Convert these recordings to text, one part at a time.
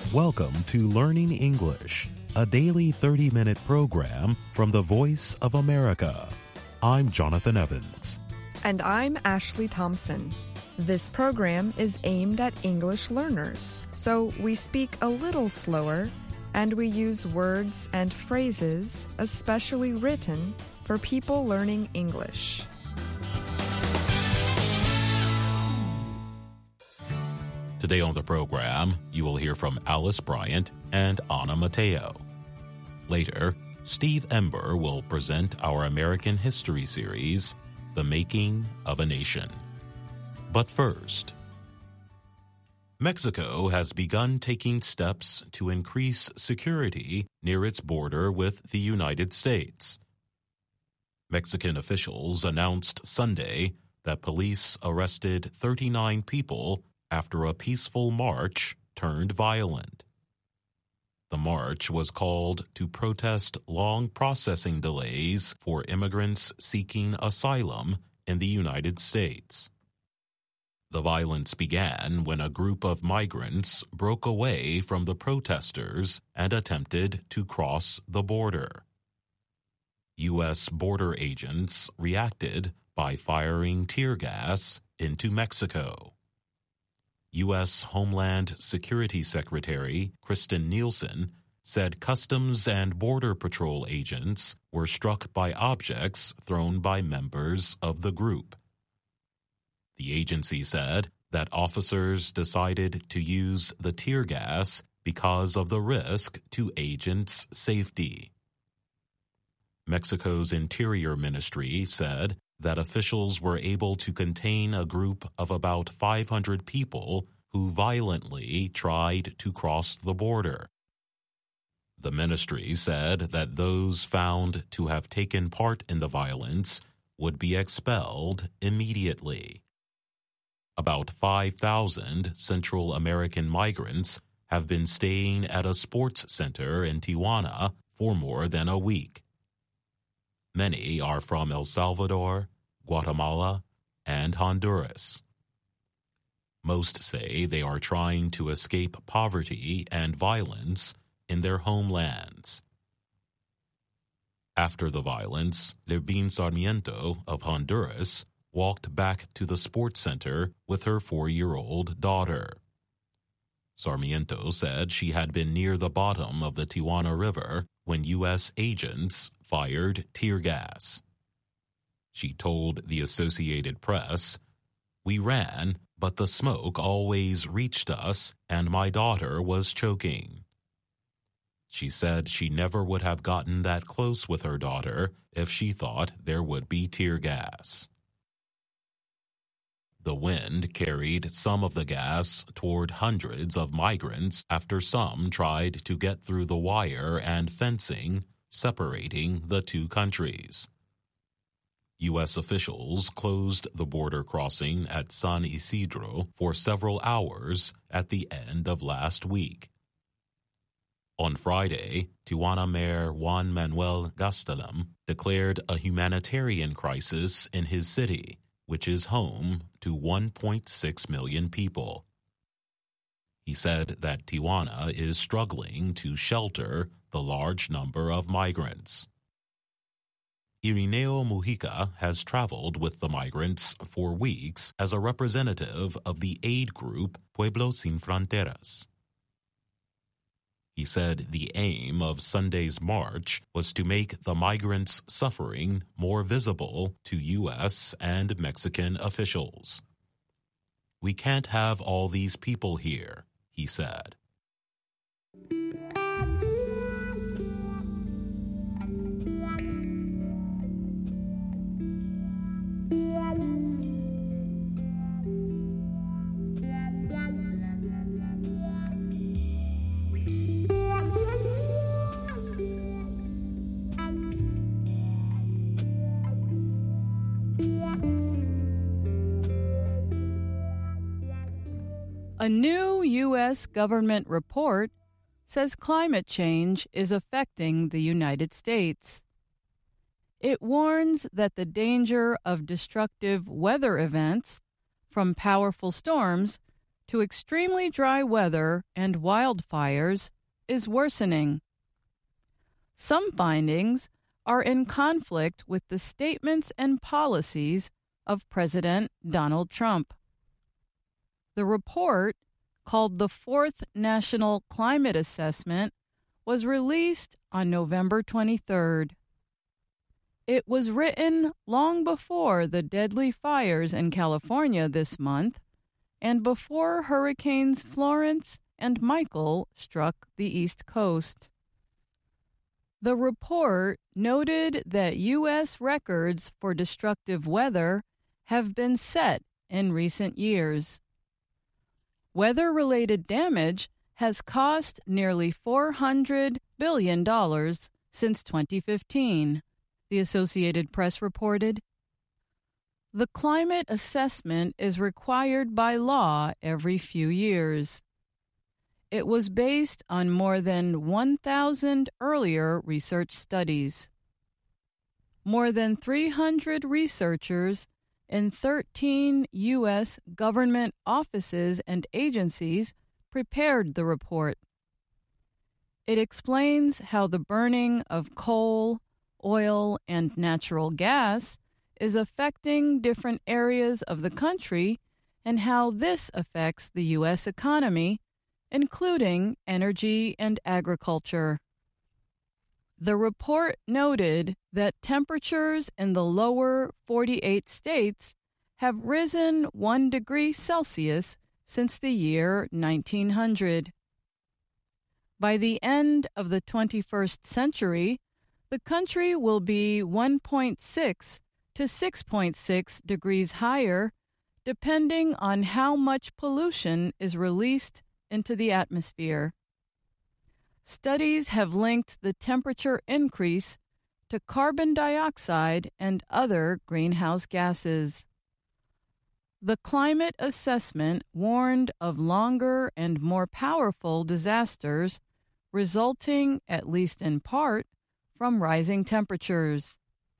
Welcome to Learning English, a daily 30-minute program from the Voice of America. I'm Jonathan Evans. And I'm Ashley Thompson. This program is aimed at English learners, so we speak a little slower and we use words and phrases especially written for people learning English. Today on the program, you will hear from Alice Bryant and Anna Mateo. Later, Steve Ember will present our American history series, The Making of a Nation. But first, Mexico has begun taking steps to increase security near its border with the United States. Mexican officials announced Sunday that police arrested 39 people after a peaceful march turned violent. The march was called to protest long processing delays for immigrants seeking asylum in the United States. The violence began when a group of migrants broke away from the protesters and attempted to cross the border. U.S. border agents reacted by firing tear gas into Mexico. U.S. Homeland Security Secretary Kristen Nielsen said Customs and Border Patrol agents were struck by objects thrown by members of the group. The agency said that officers decided to use the tear gas because of the risk to agents' safety. Mexico's Interior Ministry said that officials were able to contain a group of about 500 people who violently tried to cross the border. The ministry said that those found to have taken part in the violence would be expelled immediately. About 5,000 Central American migrants have been staying at a sports center in Tijuana for more than a week. Many are from El Salvador, Guatemala, and Honduras. Most say they are trying to escape poverty and violence in their homelands. After the violence, Levin Sarmiento of Honduras walked back to the sports center with her 4-year-old daughter. Sarmiento said she had been near the bottom of the Tijuana River when U.S. agents fired tear gas. She told the Associated Press, "We ran, but the smoke always reached us and my daughter was choking." She said she never would have gotten that close with her daughter if she thought there would be tear gas. The wind carried some of the gas toward hundreds of migrants after some tried to get through the wire and fencing separating the two countries. U.S. officials closed the border crossing at San Isidro for several hours at the end of last week. On Friday, Tijuana Mayor Juan Manuel Gastelum declared a humanitarian crisis in his city, which is home to 1.6 million people. He said that Tijuana is struggling to shelter the large number of migrants. Irineo Mujica has traveled with the migrants for weeks as a representative of the aid group Pueblos Sin Fronteras. He said the aim of Sunday's march was to make the migrants' suffering more visible to U.S. and Mexican officials. "We can't have all these people here," he said. A new U.S. government report says climate change is affecting the United States. It warns that the danger of destructive weather events, from powerful storms to extremely dry weather and wildfires is worsening. Some findings are in conflict with the statements and policies of President Donald Trump. The report, called the Fourth National Climate Assessment, was released on November 23rd. It was written long before the deadly fires in California this month and before Hurricanes Florence and Michael struck the East Coast. The report noted that U.S. records for destructive weather have been set in recent years. Weather-related damage has cost nearly $400 billion since 2015, the Associated Press reported. The climate assessment is required by law every few years. It was based on more than 1,000 earlier research studies. More than 300 researchers in 13 U.S. government offices and agencies prepared the report. It explains how the burning of coal, oil, and natural gas is affecting different areas of the country and how this affects the U.S. economy, including energy and agriculture. The report noted that temperatures in the lower 48 states have risen 1 degree Celsius since the year 1900. By the end of the 21st century, the country will be 1.6 to 6.6 degrees higher, depending on how much pollution is released into the atmosphere. Studies have linked the temperature increase to carbon dioxide and other greenhouse gases. The climate assessment warned of longer and more powerful disasters resulting, at least in part, from rising temperatures.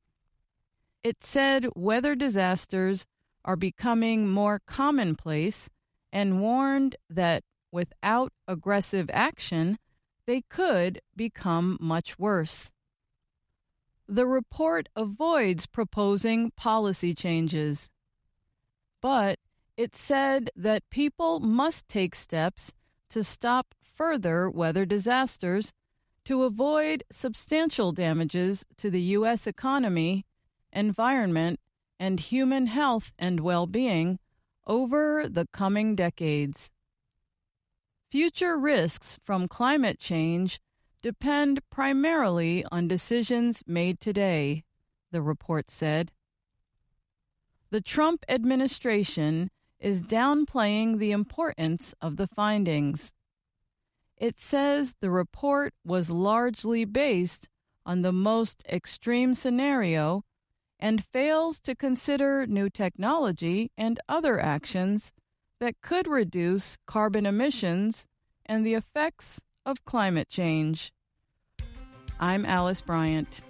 It said weather disasters are becoming more commonplace and warned that without aggressive action, they could become much worse. The report avoids proposing policy changes, but it said that people must take steps to stop further weather disasters to avoid substantial damages to the U.S. economy, environment, and human health and well-being over the coming decades. Future risks from climate change depend primarily on decisions made today, the report said. The Trump administration is downplaying the importance of the findings. It says the report was largely based on the most extreme scenario and fails to consider new technology and other actions that could reduce carbon emissions and the effects of climate change. I'm Alice Bryant.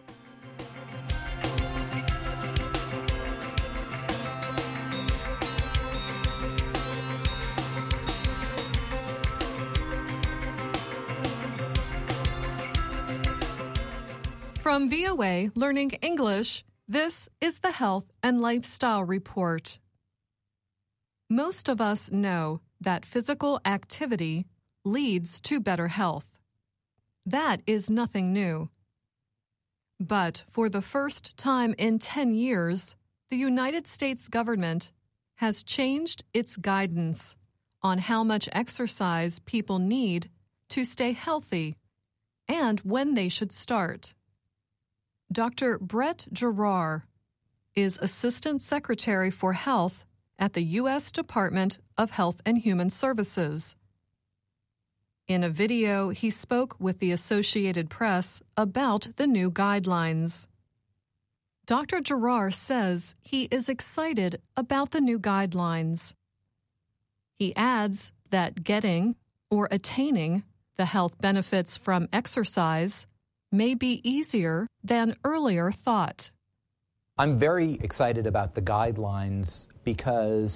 From VOA Learning English, this is the Health and Lifestyle Report. Most of us know that physical activity leads to better health. That is nothing new. But for the first time in 10 years, the United States government has changed its guidance on how much exercise people need to stay healthy and when they should start. Dr. Brett Giroir is Assistant Secretary for Health at the U.S. Department of Health and Human Services. In a video, he spoke with the Associated Press about the new guidelines. Dr. Giroir says he is excited about the new guidelines. He adds that getting or attaining the health benefits from exercise may be easier than earlier thought. I'm very excited about the guidelines because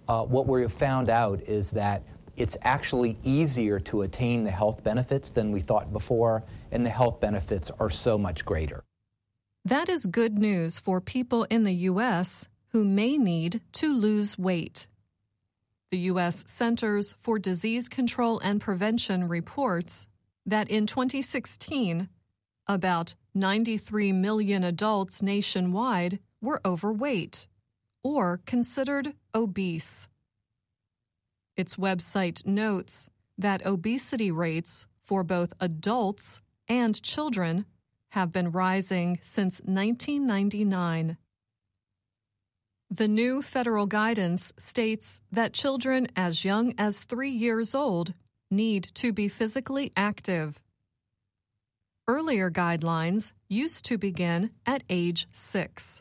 what we have found out is that it's actually easier to attain the health benefits than we thought before, and the health benefits are so much greater. That is good news for people in the U.S. who may need to lose weight. The U.S. Centers for Disease Control and Prevention reports that in 2016, about 93 million adults nationwide were overweight or considered obese. Its website notes that obesity rates for both adults and children have been rising since 1999. The new federal guidance states that children as young as 3 years old need to be physically active. Earlier guidelines used to begin at age 6.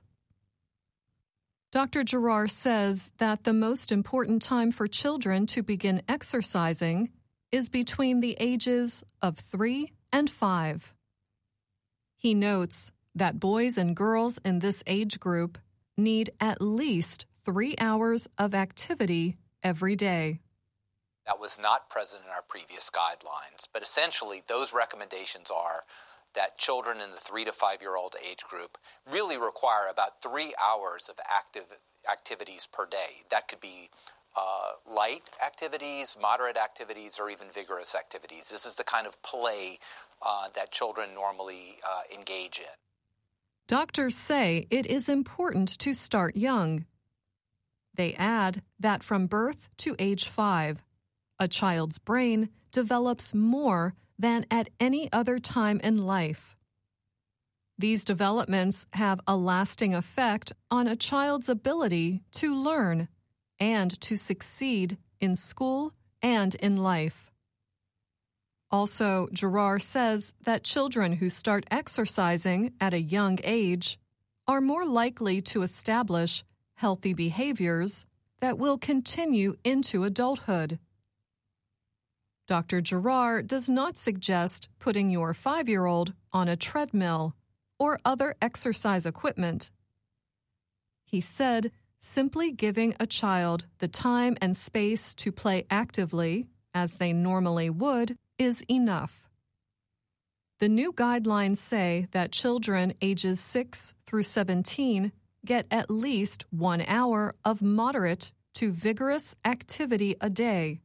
Dr. Giroir says that the most important time for children to begin exercising is between the ages of 3 and 5. He notes that boys and girls in this age group need at least 3 hours of activity every day. That was not present in our previous guidelines, but essentially those recommendations are that children in the 3 to 5-year-old age group really require about 3 hours of activities per day. That could be light activities, moderate activities, or even vigorous activities. This is the kind of play that children normally engage in. Doctors say it is important to start young. They add that from birth to age 5, a child's brain develops more than at any other time in life. These developments have a lasting effect on a child's ability to learn and to succeed in school and in life. Also, Giroir says that children who start exercising at a young age are more likely to establish healthy behaviors that will continue into adulthood. Dr. Giroir does not suggest putting your 5-year-old on a treadmill or other exercise equipment. He said simply giving a child the time and space to play actively, as they normally would, is enough. The new guidelines say that children ages 6 through 17 get at least 1 hour of moderate to vigorous activity a day.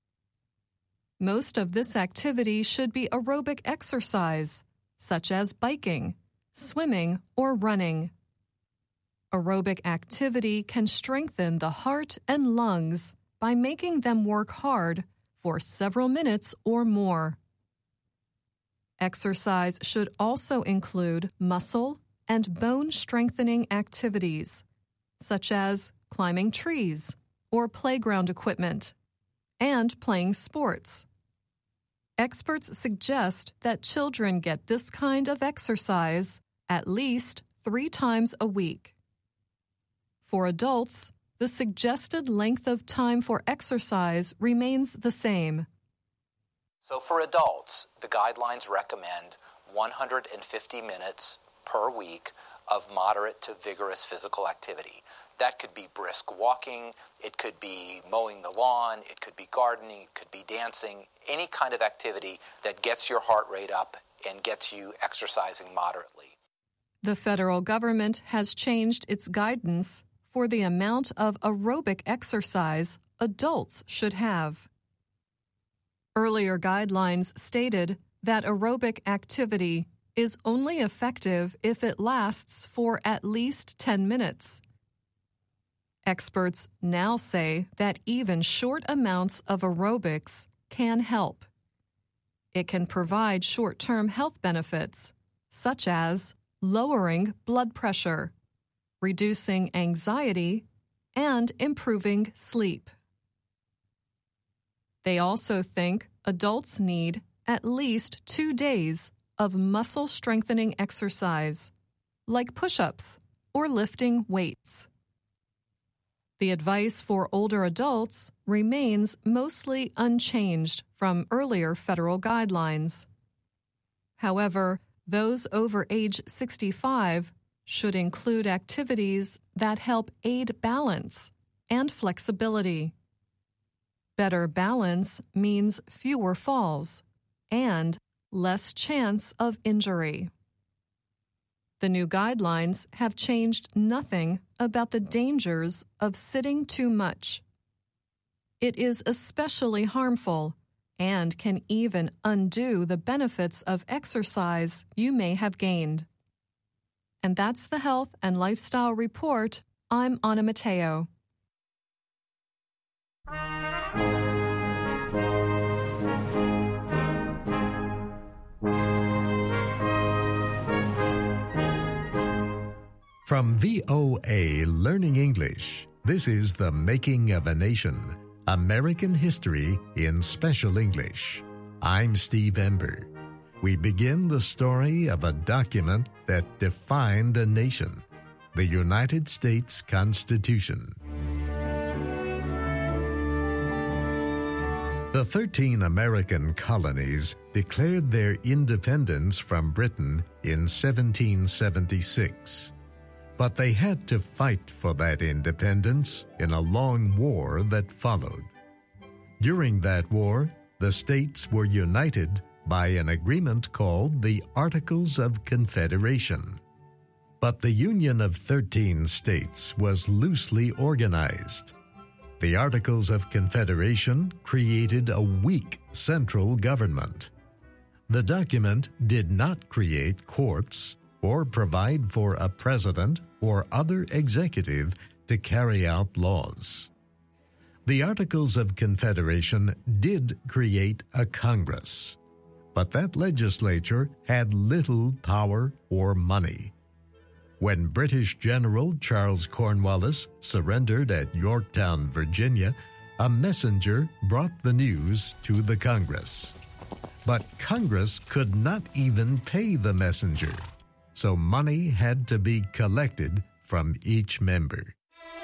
Most of this activity should be aerobic exercise, such as biking, swimming, or running. Aerobic activity can strengthen the heart and lungs by making them work hard for several minutes or more. Exercise should also include muscle and bone-strengthening activities, such as climbing trees or playground equipment, and playing sports. Experts suggest that children get this kind of exercise at least 3 times a week. For adults, the suggested length of time for exercise remains the same. So for adults, the guidelines recommend 150 minutes per week of moderate to vigorous physical activity. That could be brisk walking, it could be mowing the lawn, it could be gardening, it could be dancing, any kind of activity that gets your heart rate up and gets you exercising moderately. The federal government has changed its guidance for the amount of aerobic exercise adults should have. Earlier guidelines stated that aerobic activity is only effective if it lasts for at least 10 minutes. Experts now say that even short amounts of aerobics can help. It can provide short-term health benefits, such as lowering blood pressure, reducing anxiety, and improving sleep. They also think adults need at least 2 days of muscle-strengthening exercise, like push-ups or lifting weights. The advice for older adults remains mostly unchanged from earlier federal guidelines. However, those over age 65 should include activities that help aid balance and flexibility. Better balance means fewer falls and less chance of injury. The new guidelines have changed nothing about the dangers of sitting too much. It is especially harmful and can even undo the benefits of exercise you may have gained. And that's the Health and Lifestyle Report. I'm Anna Matteo. From VOA Learning English, this is The Making of a Nation, American History in Special English. I'm Steve Ember. We begin the story of a document that defined a nation, the United States Constitution. The 13 American colonies declared their independence from Britain in 1776. But they had to fight for that independence in a long war that followed. During that war, the states were united by an agreement called the Articles of Confederation. But the Union of 13 states was loosely organized. The Articles of Confederation created a weak central government. The document did not create courts or provide for a president or other executive to carry out laws. The Articles of Confederation did create a Congress, but that legislature had little power or money. When British General Charles Cornwallis surrendered at Yorktown, Virginia, a messenger brought the news to the Congress. But Congress could not even pay the messenger, so money had to be collected from each member.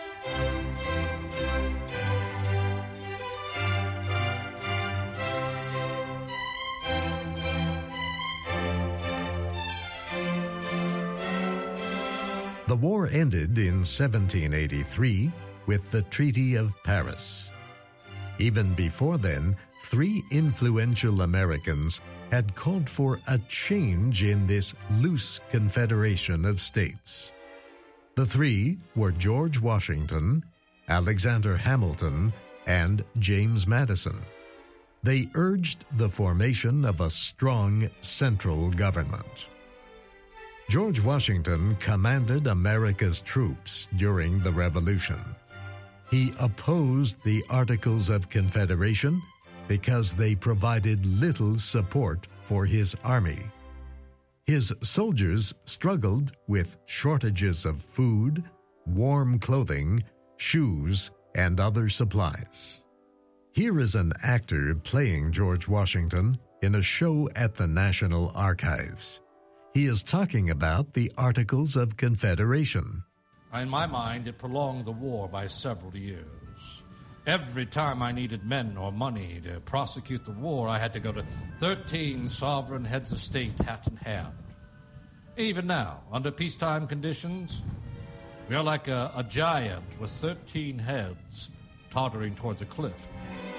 The war ended in 1783 with the Treaty of Paris. Even before then, 3 influential Americans had called for a change in this loose confederation of states. The 3 were George Washington, Alexander Hamilton, and James Madison. They urged the formation of a strong central government. George Washington commanded America's troops during the Revolution. He opposed the Articles of Confederation because they provided little support for his army. His soldiers struggled with shortages of food, warm clothing, shoes, and other supplies. Here is an actor playing George Washington in a show at the National Archives. He is talking about the Articles of Confederation. In my mind, it prolonged the war by several years. Every time I needed men or money to prosecute the war, I had to go to 13 sovereign heads of state hat in hand. Even now, under peacetime conditions, we are like a giant with 13 heads tottering towards a cliff.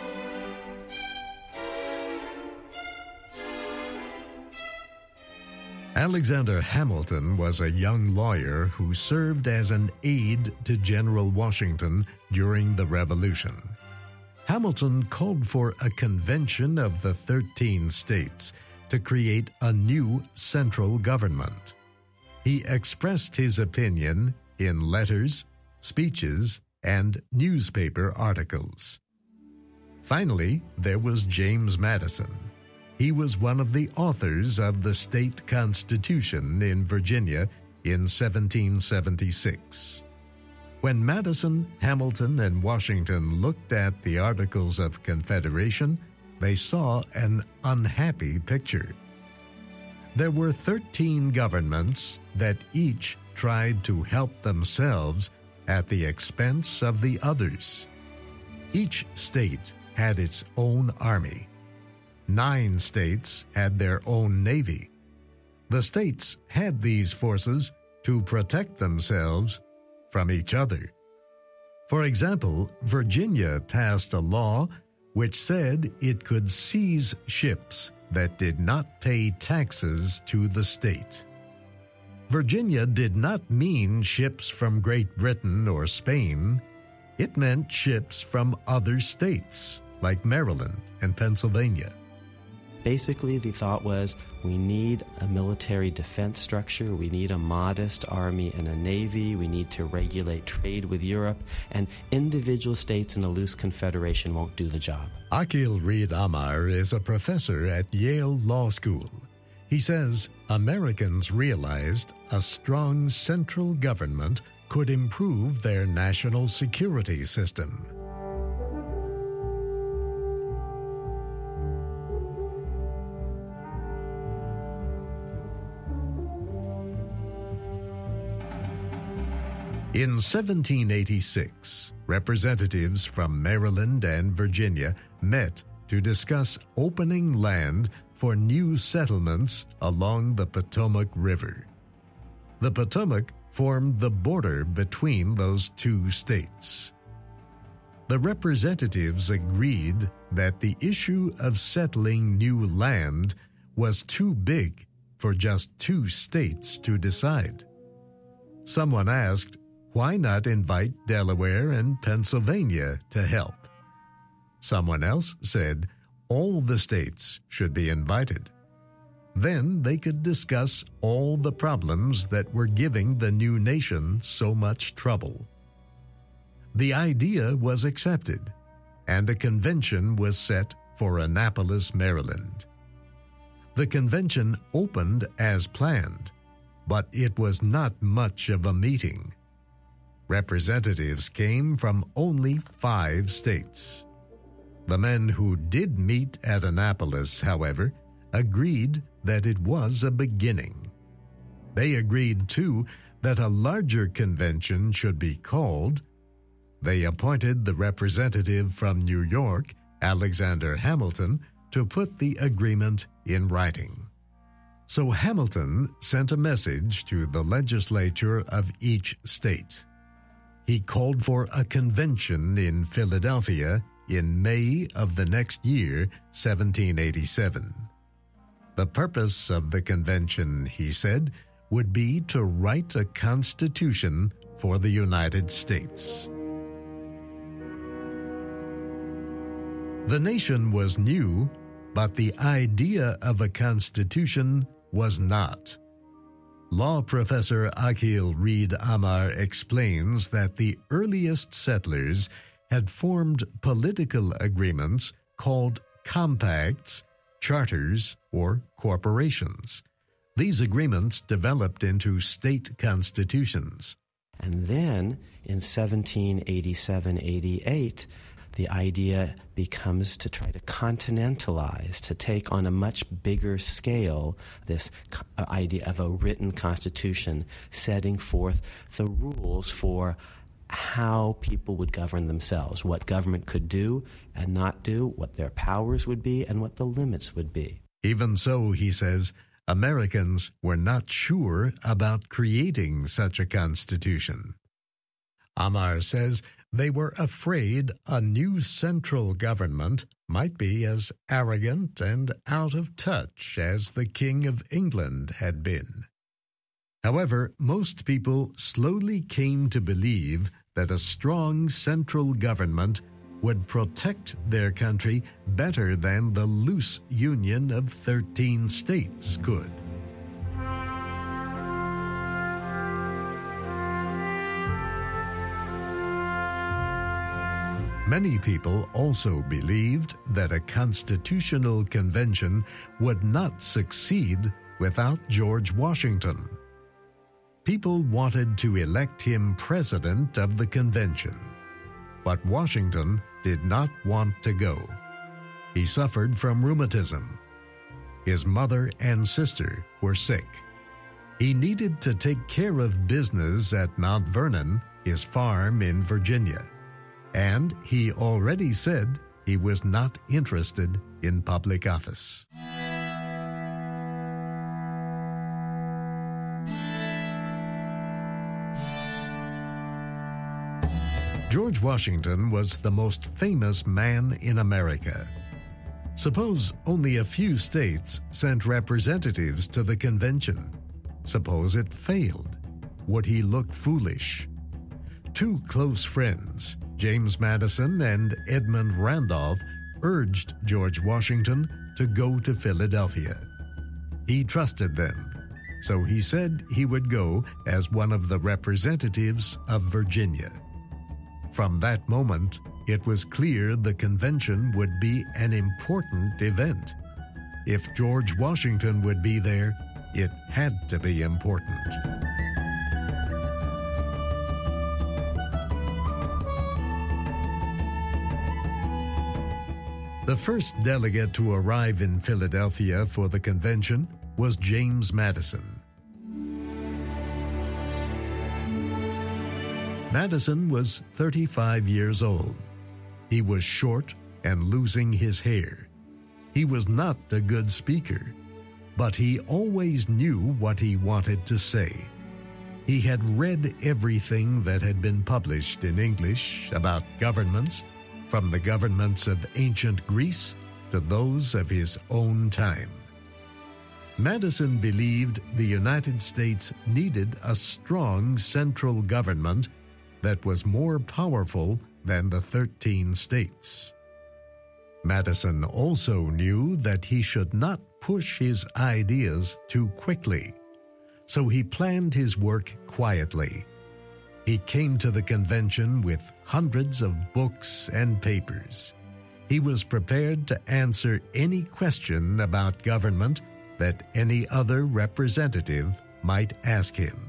Alexander Hamilton was a young lawyer who served as an aide to General Washington during the Revolution. Hamilton called for a convention of the 13 states to create a new central government. He expressed his opinion in letters, speeches, and newspaper articles. Finally, there was James Madison. He was one of the authors of the state constitution in Virginia in 1776. When Madison, Hamilton, and Washington looked at the Articles of Confederation, they saw an unhappy picture. There were 13 governments that each tried to help themselves at the expense of the others. Each state had its own army. 9 states had their own navy. The states had these forces to protect themselves from each other. For example, Virginia passed a law which said it could seize ships that did not pay taxes to the state. Virginia did not mean ships from Great Britain or Spain. It meant ships from other states, like Maryland and Pennsylvania. Basically, the thought was, we need a military defense structure, we need a modest army and a navy, we need to regulate trade with Europe, and individual states in a loose confederation won't do the job. Akil Reed Amar is a professor at Yale Law School. He says Americans realized a strong central government could improve their national security system. In 1786, representatives from Maryland and Virginia met to discuss opening land for new settlements along the Potomac River. The Potomac formed the border between those two states. The representatives agreed that the issue of settling new land was too big for just two states to decide. Someone asked, why not invite Delaware and Pennsylvania to help? Someone else said all the states should be invited. Then they could discuss all the problems that were giving the new nation so much trouble. The idea was accepted, and a convention was set for Annapolis, Maryland. The convention opened as planned, but it was not much of a meeting. Representatives came from only 5 states. The men who did meet at Annapolis, however, agreed that it was a beginning. They agreed, too, that a larger convention should be called. They appointed the representative from New York, Alexander Hamilton, to put the agreement in writing. So Hamilton sent a message to the legislature of each state. He called for a convention in Philadelphia in May of the next year, 1787. The purpose of the convention, he said, would be to write a constitution for the United States. The nation was new, but the idea of a constitution was not. Law professor Akil Reed Amar explains that the earliest settlers had formed political agreements called compacts, charters, or corporations. These agreements developed into state constitutions. And then in 1787-88, the idea becomes to try to continentalize, to take on a much bigger scale this idea of a written constitution, setting forth the rules for how people would govern themselves, what government could do and not do, what their powers would be, and what the limits would be. Even so, he says, Americans were not sure about creating such a constitution. Amar says they were afraid a new central government might be as arrogant and out of touch as the King of England had been. However, most people slowly came to believe that a strong central government would protect their country better than the loose union of 13 states could. Many people also believed that a constitutional convention would not succeed without George Washington. People wanted to elect him president of the convention, but Washington did not want to go. He suffered from rheumatism. His mother and sister were sick. He needed to take care of business at Mount Vernon, his farm in Virginia. And he already said he was not interested in public office. George Washington was the most famous man in America. Suppose only a few states sent representatives to the convention. Suppose it failed. Would he look foolish? Two close friends, James Madison and Edmund Randolph, urged George Washington to go to Philadelphia. He trusted them, so he said he would go as one of the representatives of Virginia. From that moment, it was clear the convention would be an important event. If George Washington would be there, it had to be important. The first delegate to arrive in Philadelphia for the convention was James Madison. Madison was 35 years old. He was short and losing his hair. He was not a good speaker, but he always knew what he wanted to say. He had read everything that had been published in English about governments, from the governments of ancient Greece to those of his own time. Madison believed the United States needed a strong central government that was more powerful than the 13 states. Madison also knew that he should not push his ideas too quickly, so he planned his work quietly. He came to the convention with hundreds of books and papers. He was prepared to answer any question about government that any other representative might ask him.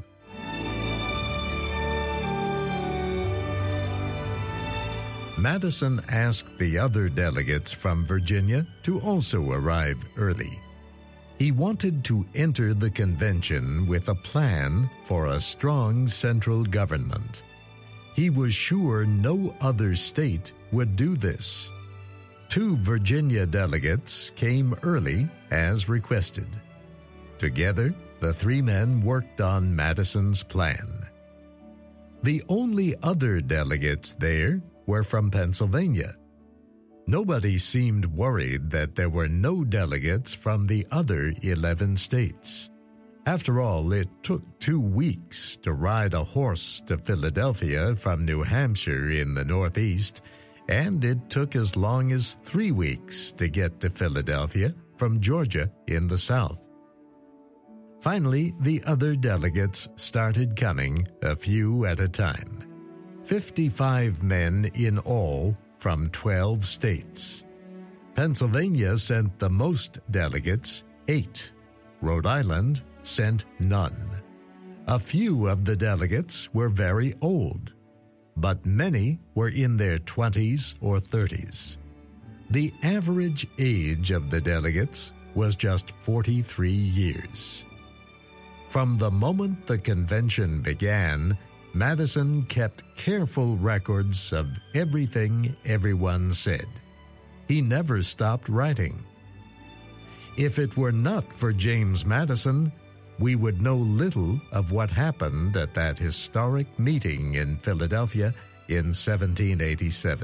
Madison asked the other delegates from Virginia to also arrive early. He wanted to enter the convention with a plan for a strong central government. He was sure no other state would do this. 2 Virginia delegates came early as requested. Together, the 3 men worked on Madison's plan. The only other delegates there were from Pennsylvania. Nobody seemed worried that there were no delegates from the other 11 states. After all, it took 2 weeks to ride a horse to Philadelphia from New Hampshire in the Northeast, and it took as long as 3 weeks to get to Philadelphia from Georgia in the South. Finally, the other delegates started coming, a few at a time. 55 men in all from 12 states. Pennsylvania sent the most delegates, 8. Rhode Island sent none. A few of the delegates were very old, but many were in their 20s or 30s. The average age of the delegates was just 43 years. From the moment the convention began, Madison kept careful records of everything everyone said. He never stopped writing. If it were not for James Madison, we would know little of what happened at that historic meeting in Philadelphia in 1787.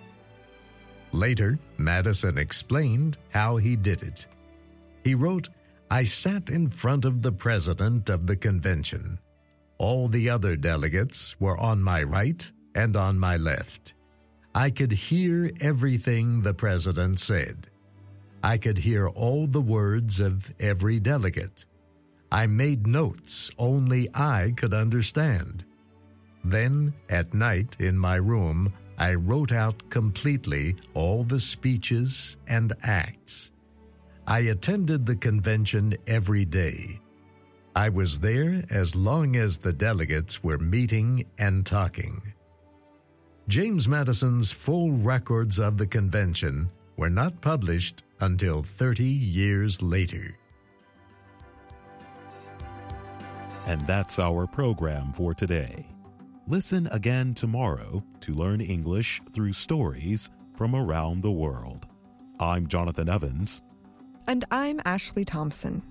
Later, Madison explained how he did it. He wrote, "I sat in front of the president of the convention. All the other delegates were on my right and on my left. I could hear everything the president said. I could hear all the words of every delegate. I made notes only I could understand. Then, at night in my room, I wrote out completely all the speeches and acts. I attended the convention every day. I was there as long as the delegates were meeting and talking." James Madison's full records of the convention were not published until 30 years later. And that's our program for today. Listen again tomorrow to learn English through stories from around the world. I'm Jonathan Evans. And I'm Ashley Thompson.